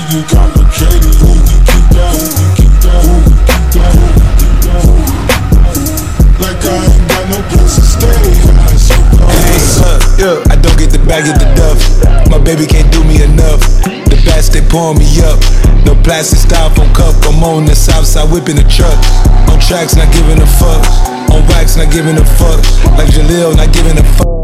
get complicated. Who can keep that? Who can keep that? Who can keep that? Who can keep that? Like I ain't got no place to stay. What's up? Yeah, I don't get the bag, get the duff. My baby can't do me enough. The bats, they pouring me up. No plastic styrofoam cup. I'm on the south side whipping the truck. On tracks, not giving a fuck. On wax, not giving a fuck. Like Jaleel, not giving a fuck.